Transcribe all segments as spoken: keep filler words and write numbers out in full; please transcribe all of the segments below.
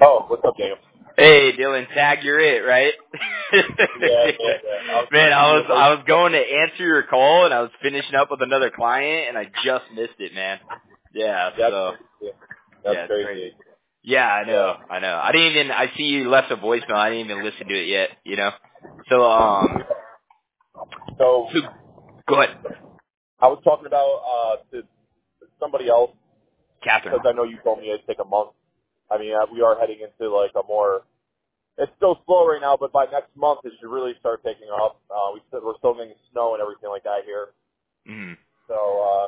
Oh, what's up, Daniel? Hey, Dylan, tag, you're it, right? Yeah, yeah, yeah. I was Man, I was I trying was going to answer your call, and I was finishing up with another client, and I just missed it, man. Yeah, That's so crazy. That's yeah, it's crazy. crazy. Yeah, I know, Yeah. I know. I didn't even. I see you left a voicemail. I didn't even listen to it yet. You know. So um, So so go ahead, I was talking about uh to somebody else Catherine. because I know you told me it'd take a month. I mean, uh, we are heading into like a more. It's still slow right now, but by next month it should really start picking up. Uh, we said we're still getting snow and everything like that here. Mm. So uh,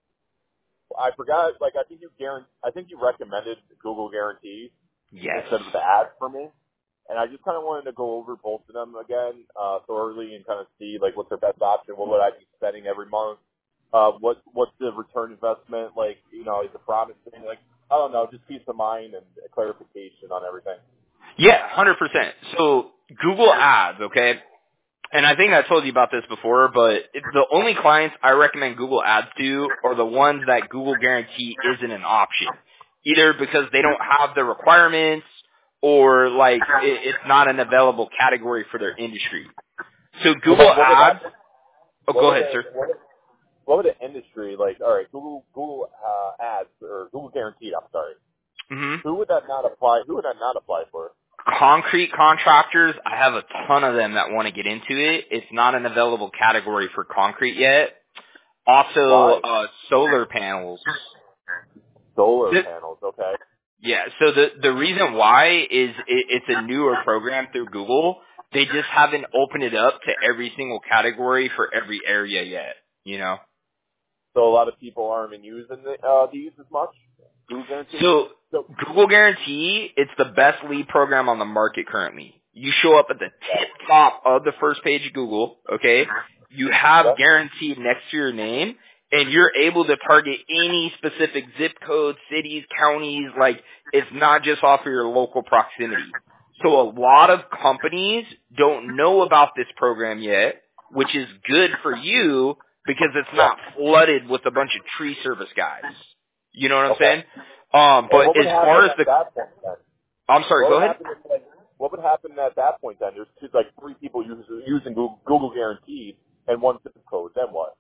I forgot. Like I think you guarant. I think you recommended Google Guarantee Yes. instead of the ad for me. And I just kind of wanted to go over both of them again uh, thoroughly and kind of see like what's their best option. What would I be spending every month? Uh, what what's the return investment? Like you know, is the promise thing? Like I don't know, just peace of mind and clarification on everything. Yeah, one hundred percent. So Google Ads, okay? And I think I told you about this before, but it, the only clients I recommend Google Ads to are the ones that Google Guarantee isn't an option. Either because they don't have the requirements or like it, it's not an available category for their industry. So Well, Google what, what would Ads, happen? oh What go would ahead, the sir. what would, what would the industry like? All right, Google Google uh, ads or Google Guaranteed. I'm sorry. hmm Who would that not apply? Who would that not apply for? Concrete contractors, I have a ton of them that want to get into it. It's not an available category for concrete yet. Also, Why? uh, solar panels. Solar panels. Okay. Yeah, so the the reason why is it, it's a newer program through Google. They just haven't opened it up to every single category for every area yet. You know. So a lot of people aren't even using the, uh, these as much. Google Guarantee. So So Google Guarantee, it's the best lead program on the market currently. You show up at the tip top of the first page of Google, okay? You have yeah. Guaranteed next to your name, and you're able to target any specific zip code, cities, counties, like it's not just off of your local proximity. So a lot of companies don't know about this program yet, which is good for you because it's Yeah. not flooded with a bunch of tree service guys. You know what I'm Okay. saying? Um, And but what would as happen far as at the, that point then? I'm sorry, What go would ahead. happen if like what would happen at that point then? There's two, like three people using using Google, Google Guaranteed and one zip code. Then what?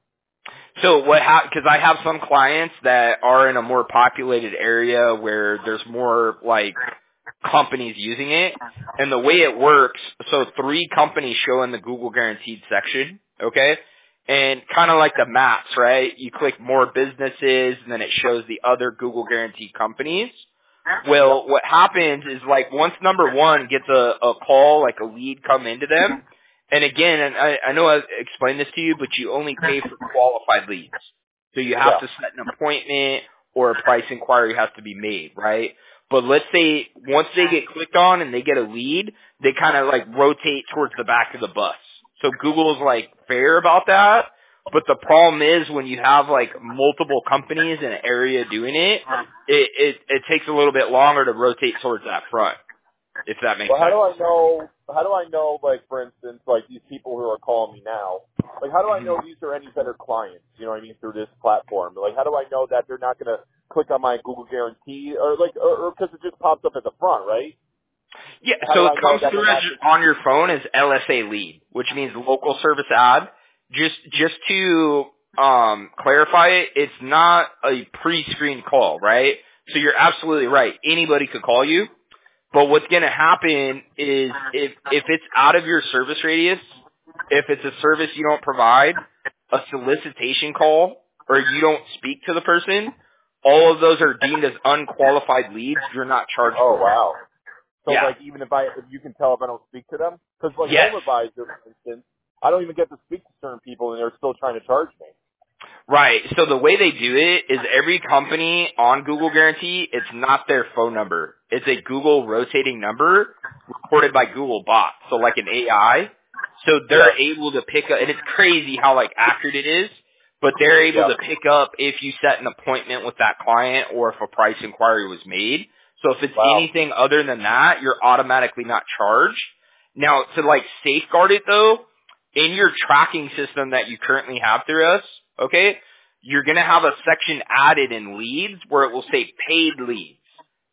So what ha because I have some clients that are in a more populated area where there's more like companies using it, and the way it works, so three companies show in the Google Guaranteed section, okay? And kind of like the maps, right? You click more businesses, and then it shows the other Google Guaranteed companies. Yep. Well, what happens is like once number one gets a, a call, like a lead come into them, and again, and I, I know I explained this to you, but you only pay for qualified leads. So you have Yeah. to set an appointment or a price inquiry has to be made, right? But let's say once they get clicked on and they get a lead, they kind of like rotate towards the back of the bus. So Google's like fair about that. But the problem is when you have like multiple companies in an area doing it, it, it, it takes a little bit longer to rotate towards that front, if that makes Well, how do sense. I know? How do I know? Like for instance, like these people who are calling me now. Like how do I hmm know these are any better clients? You know what I mean through this platform. Like how do I know that they're not going to click on my Google Guarantee or like or because it just pops up at the front, right? Yeah, How do so it I know comes that through they're as not? on your phone as L S A lead, which means local service ad. Just just to um, clarify it, it's not a pre-screened call, right? So you're absolutely right. Anybody could call you, but what's going to happen is if if it's out of your service radius, if it's a service you don't provide, a solicitation call, or you don't speak to the person, all of those are deemed as unqualified leads. You're not charged Oh for them. wow. So Yeah. like even if I if you can tell if I don't speak to them because like Yes. Home Advisor for instance, I don't even get to speak to certain people and they're still trying to charge me. Right. So the way they do it is every company on Google Guarantee, it's not their phone number. It's a Google rotating number recorded by Google Bot. So like an A I. So Yeah. they're able to pick up, and it's crazy how like accurate it is, but they're able Yeah. to pick up if you set an appointment with that client or if a price inquiry was made. So if it's Wow. anything other than that, you're automatically not charged. Now to like safeguard it though, in your tracking system that you currently have through us, okay, you're going to have a section added in leads where it will say paid leads.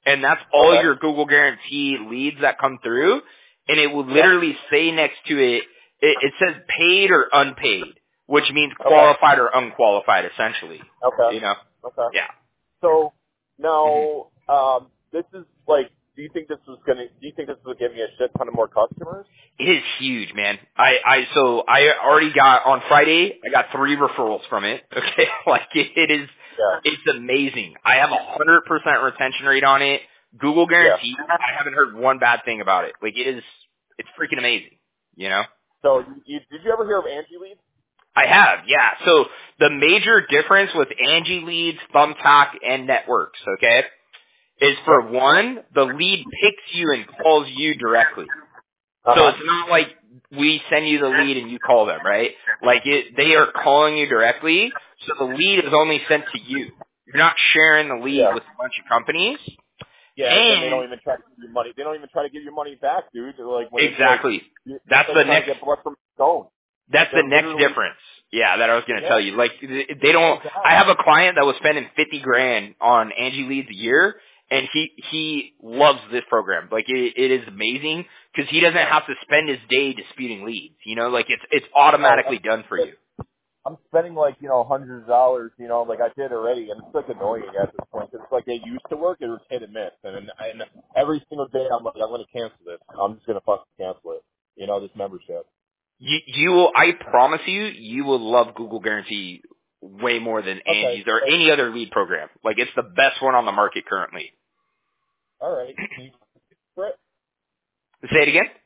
and that's all Okay. your Google Guarantee leads that come through, and it will literally say next to it, it, it says paid or unpaid, which means qualified or unqualified, essentially. Okay. You know? Okay. Yeah. So Mhm. now, um, this is like, do you think this was gonna? Do you think this will give me a shit ton of more customers? It is huge, man. I, I, so I already got, on Friday, I got three referrals from it. Okay. Like it, it is, Yeah. it's amazing. I have a hundred percent retention rate on it. Google Yeah. Guarantee, I haven't heard one bad thing about it. Like it is, it's freaking amazing. You know? So, you, did you ever hear of Angie Leads? I have, yeah. So the major difference with Angie Leads, Thumbtack, and Networks, okay, is for Yep. one, the lead picks you and calls you directly. Uh So huh. it's not like we send you the lead and you call them, right? Like it, they are calling you directly, so the lead is only sent to you. You're not sharing the lead Yeah. with a bunch of companies. Yeah, and then they don't And even try to give you money. They don't even try to give you money back, dude. They're like when it's like exactly, you- it's that's like the trying to next get blood from a stone. That's the They're next literally difference. Yeah, that I was going to yeah. tell you. Like, they Oh my don't, god. I have a client that was spending fifty grand on Angie Leads a year, and he, he loves this program. Like, it, it is amazing, because he doesn't have to spend his day disputing leads. You know, like, it's, it's Oh, automatically done for I'm, you. I'm spending like you know hundreds of dollars. You know, like I did already, and it's like annoying at this point. It's like they used to work. It was hit and miss, and and every single day I'm like I'm going to cancel this. I'm just going to fucking cancel it. You know, this membership. You, you will, I promise you, you will love Google Guarantee way more than Okay. Angie's or So, any other lead program. Like, it's the best one on the market currently. all right. Can you for it? Say it again?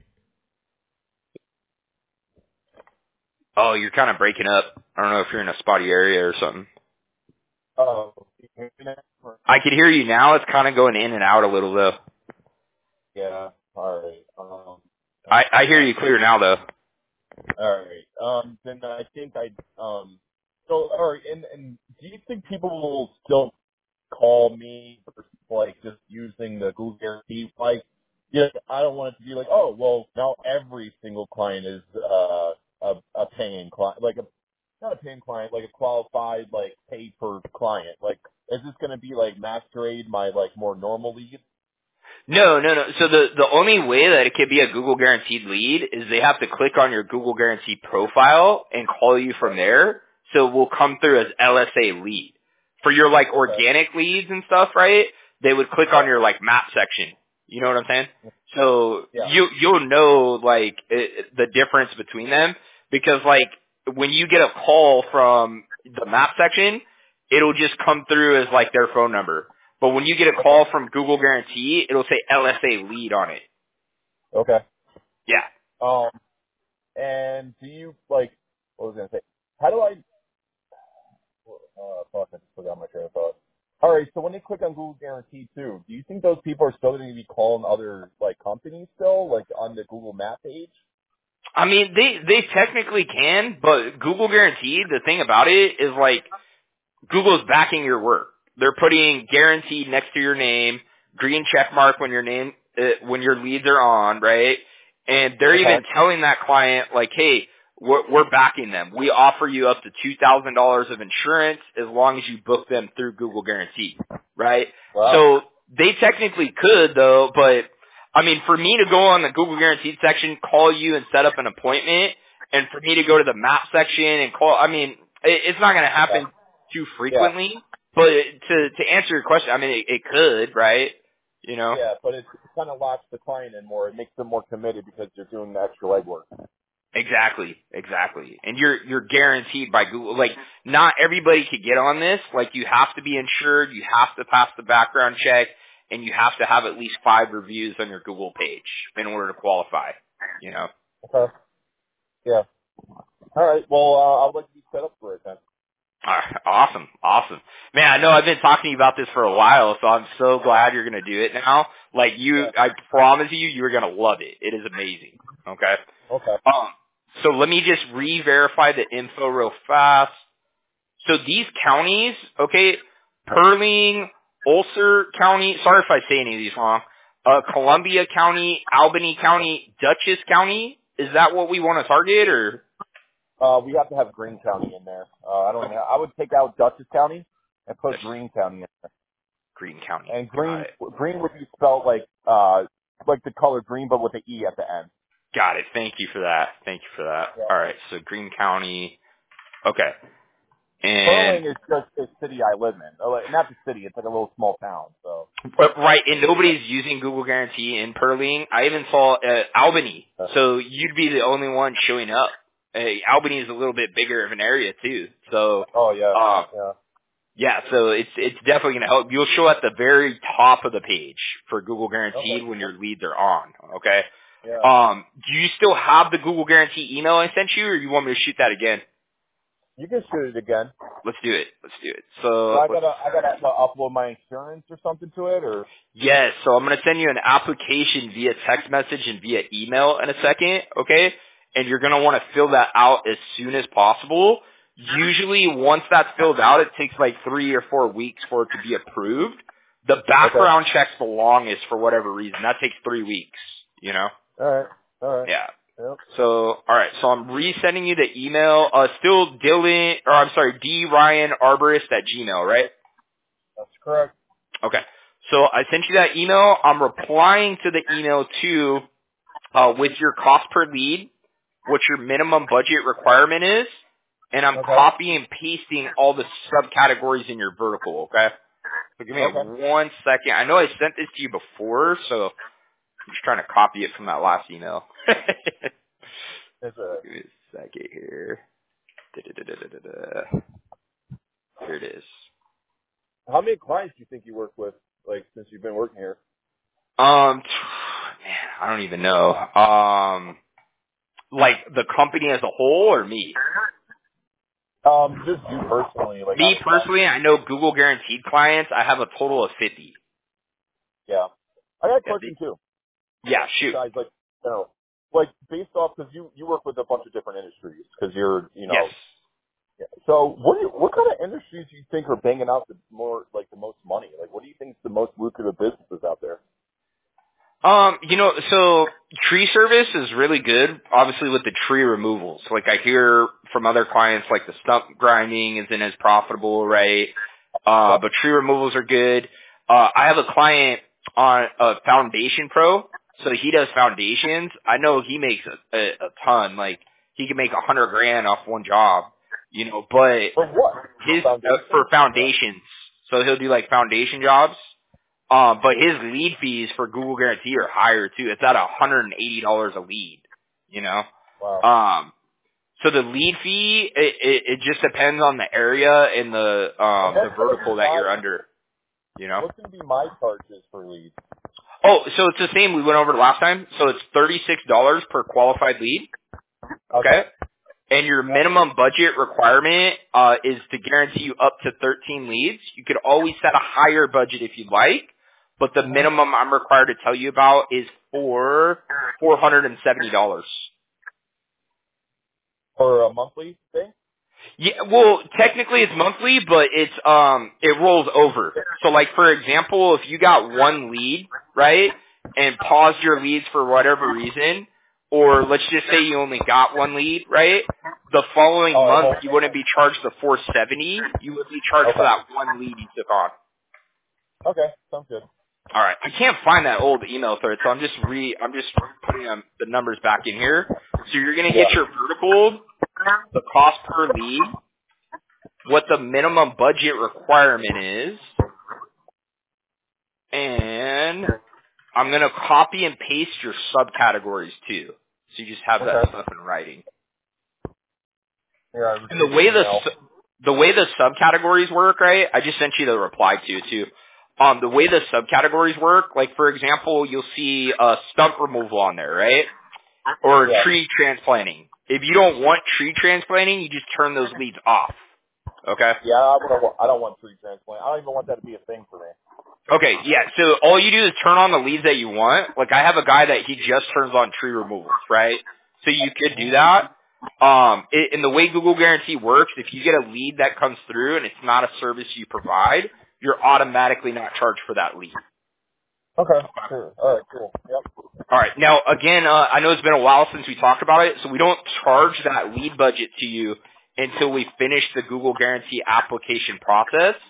Oh, you're kind of breaking up. I don't know if you're in a spotty area or something. Oh, can you hear me now? I can hear you now. It's kind of going in and out a little though. Yeah. All right. Um. I, I hear uh, you clear now though. All right. Um. Then I think I um. So all right. And and do you think people will still call me for like just using the Google Guarantee? Like, yeah, I don't want it to be like, oh, well, now every single client is uh a a paying client, like a not a paying client, like a qualified like pay per client. Like, is this going to be like masquerade my like more normal leads? No, no, no. So the, the only way that it could be a Google guaranteed lead is they have to click on your Google guaranteed profile and call you from there. So it will come through as L S A lead. For your like Okay. organic leads and stuff, right? They would click on Yeah. your like map section. You know what I'm saying? So Yeah. you, you'll know like it, the difference between them because like when you get a call from the map section, it'll just come through as like their phone number. But when you get a Okay. call from Google Guarantee, it'll say L S A lead on it. Okay. Yeah. Um. And do you like? What was I going to say? How do I? Uh, fuck, I just forgot my train of thought. All right, so when they click on Google Guarantee too, do you think those people are still going to be calling other like companies still, like on the Google Map page? I mean, they, they technically can, but Google Guarantee, the thing about it is like, Google's backing your work. They're putting guaranteed next to your name, green check mark when your name, uh, when your leads are on, right? And they're Okay. even telling that client, like, hey, we're, we're backing them. We offer you up to two thousand dollars of insurance as long as you book them through Google Guarantee, right? Wow. So they technically could though, but I mean, for me to go on the Google Guaranteed section, call you and set up an appointment, and for me to go to the map section and call, I mean, it, it's not going to Yeah. happen too Yeah. frequently, but to to answer your question, I mean, it, it could, right? You know? Yeah, but it kind of locks the client in more. It makes them more committed because they're doing the extra legwork. Exactly, exactly. And you're you're guaranteed by Google. Like, not everybody could get on this. Like, you have to be insured, you have to pass the background check, and you have to have at least five reviews on your Google page in order to qualify. You know? Okay. Yeah. All right. Well, uh, I'd like to be set up for it then. All right, awesome, awesome. Man, I know I've been talking to you about this for a while, so I'm so glad you're going to do it now. Like, you, Yeah. I promise you, you're going to love it. It is amazing. Okay? Okay. Um, so let me just re-verify the info real fast. So these counties, okay, Perling, Ulster County, sorry if I say any of these wrong, uh, Columbia County, Albany County, Dutchess County, is that what we want to target, or? Uh, we have to have Greene County in there. Uh, I don't. Okay. I would take out Dutchess County and put Dutchess. Greene County in there. Greene County. And Got green, it. green would be spelled like, uh, like the color green, but with an E at the end. Got it. Thank you for that. Thank you for that. Yeah. All right. So Greene County. Okay. Perling And is just the city I live in. Oh, like, not the city. It's like a little small town. So. but right, and nobody's using Google Guarantee in Perling. I even saw uh, Albany. So you'd be the only one showing up. Uh, Albany is a little bit bigger of an area too. So. Oh yeah. Um, Yeah. Yeah, so it's it's definitely going to help. You'll show at the very top of the page for Google Guaranteed Okay. when your leads are on. Okay. Yeah. Um, do you still have the Google Guarantee email I sent you, or you want me to shoot that again? You can shoot it again. Let's do it. Let's do it. So So I let's, gotta, I gotta uh, upload my insurance or something to it, or. yes, so I'm going to send you an application via text message and via email in a second. Okay, and you're going to want to fill that out as soon as possible. Usually, once that's filled out, it takes like three or four weeks for it to be approved. The background Okay. check's the longest for whatever reason. That takes three weeks, you know? All right. All right. Yeah. Yep. So, alright, so I'm resending you the email. Uh, still Dylan, or I'm sorry, D Ryan Arborist at Gmail, right? That's correct. Okay. So I sent you that email. I'm replying to the email too, uh, with your cost per lead, what your minimum budget requirement is, and I'm Okay. copying and pasting all the subcategories in your vertical, okay? So give me Okay. one second. I know I sent this to you before, so I'm just trying to copy it from that last email. It's a, Give me a second here. Da-da-da-da-da-da. Here it is. how many clients do you think you work with, like, since you've been working here? Um, man, I don't even know. Um, like the company as a whole or me? Um, just you personally, like, Me out of ten. personally, I know Google Guaranteed clients. I have a total of fifty. Yeah. I got a Yeah, question the- too. yeah shoot. Besides, like, you know, like based off because you you work with a bunch of different industries because you're, you Yes. know. Yeah. So what do you, what kind of industries do you think are banging out the more like the most money? Like, what do you think is the most lucrative businesses out there? Um, you know, so tree service is really good, obviously with the tree removals. Like I hear from other clients like the stump grinding isn't as profitable, right? Uh, Yep. but tree removals are good. Uh, I have a client on a foundation pro, so he does foundations. I know he makes a, a, a ton, like he can make a hundred grand off one job, you know, but For what? his, uh, Foundation? for Yeah. foundations. So he'll do like foundation jobs. Um, but his lead fees for Google Guarantee are higher too. It's at one hundred eighty dollars a lead, you know? Wow. Um, so the lead fee, it, it, it just depends on the area and the, And um, the that's gonna be vertical that my you're under, you know? what's gonna be my charges for leads? Oh, so it's the same we went over last time. So it's thirty-six dollars per qualified lead, Okay. okay? And your Yep. minimum budget requirement, uh, is to guarantee you up to thirteen leads. You could always set a higher budget if you'd like, but the Mhm. minimum I'm required to tell you about is for four hundred seventy dollars. For a monthly thing? Yeah, well, technically it's monthly, but it's, um, it rolls over. So like, for example, if you got one lead, right, and paused your leads for whatever reason, or let's just say you only got one lead, right, the following Oh, it month won't. you wouldn't be charged the four seventy, you would be charged for Okay. that one lead you took on. Okay. Sounds good. All right, I can't find that old email thread, so I'm just re, I'm just putting um, the numbers back in here. So you're gonna Yeah. get your vertical, the cost per lead, what the minimum budget requirement is, and I'm going to copy and paste your subcategories too. So you just have that Okay. stuff in writing. Yeah, I And the received the way the email. su- the way the subcategories work, right? I just sent you the reply to it too. Um, the way the subcategories work, like for example, you'll see a stump removal on there, right? Or Yeah. tree transplanting. If you don't want tree transplanting, you just turn those leads off. Okay? Yeah, I don't, want, I don't want tree transplant. I don't even want that to be a thing for me. Okay, yeah, so all you do is turn on the leads that you want. Like, I have a guy that he just turns on tree removals, right? So you could do that. Um, it, and the way Google Guarantee works, if you get a lead that comes through and it's not a service you provide, you're automatically not charged for that lead. Okay. Sure. All right. Cool. Yep. All right, now, again, uh, I know it's been a while since we talked about it, so we don't charge that lead budget to you until we finish the Google Guarantee application process.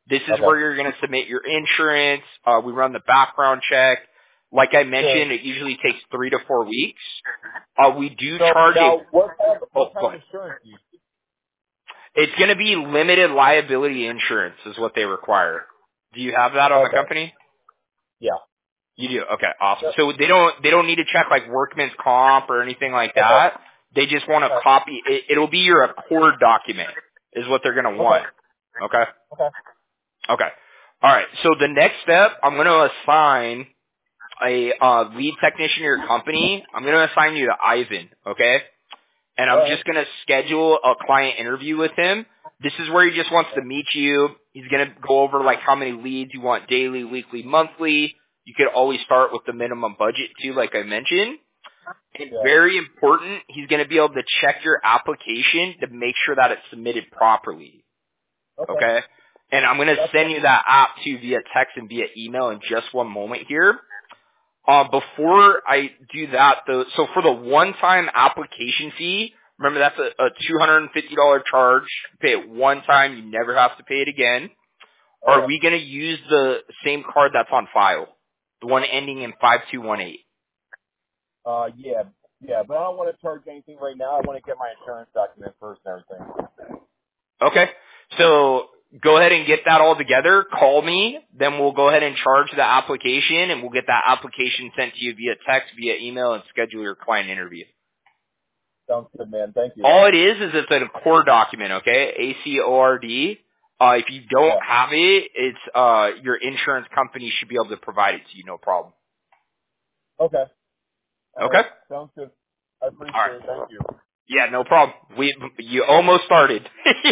This is Okay. where you're going to submit your insurance. Uh, we run the background check. Like I mentioned, it usually takes three to four weeks. Uh, we do So charge now, a, what kind of, oh, what go kind of ahead. insurance do you? It's going to be limited liability insurance is what they require. Do you have that on the Okay. company? Yeah. You do. Okay, awesome. Yep. So they don't they don't need to check like workman's comp or anything like Okay. that. They just want a Okay. copy. It, it'll be your Accord document is what they're going to want. Okay. Okay. Okay. Okay. All right. So the next step, I'm going to assign a uh, lead technician to your company. I'm going to assign you to Ivan. Okay. And All I'm right. just going to schedule a client interview with him. This is where he just wants to meet you. He's going to go over like how many leads you want daily, weekly, monthly. You could always start with the minimum budget too, like I mentioned. And Yeah. very important, he's going to be able to check your application to make sure that it's submitted properly. Okay. Okay? And I'm going to That's send you that app too via text and via email in just one moment here. Uh, before I do that, though, so for the one-time application fee, remember that's a, a two hundred fifty dollars charge. You pay it one time, you never have to pay it again. okay. Are we going to use the same card that's on file? The one ending in five two one eight? Uh, yeah, yeah, but I don't want to charge anything right now. I want to get my insurance document first and everything. Okay. So go ahead and get that all together. Call me. Then we'll go ahead and charge the application, and we'll get that application sent to you via text, via email, and schedule your client interview. Sounds good, man. Thank you. All it is is it's a core document, okay? A C O R D. Uh, if you don't Yeah. have it, it's uh, your insurance company should be able to provide it to you, no problem. Okay. All Okay? right. Sounds good. I appreciate All right. it. Thank you. Yeah, no problem. We you almost started.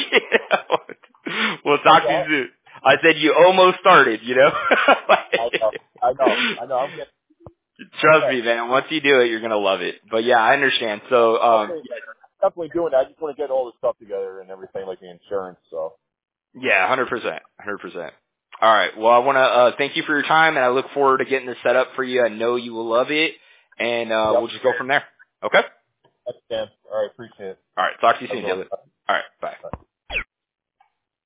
We'll What's talk to you that? soon. I said you almost started, you know? I know. I know. I know. I'm getting. Trust Okay. me, man. Once you do it, you're gonna love it. But yeah, I understand. So, um, Definitely, definitely doing that. I just want to get all the stuff together and everything, like the insurance. So. yeah, one hundred percent, one hundred percent. All right. Well, I want to uh, thank you for your time, and I look forward to getting this set up for you. I know you will love it, and uh, Yep. we'll just go from there. Okay. That's Dan. All right. Appreciate it. All right. Talk to you Have a soon, good one. Dylan. All right. Bye. Bye.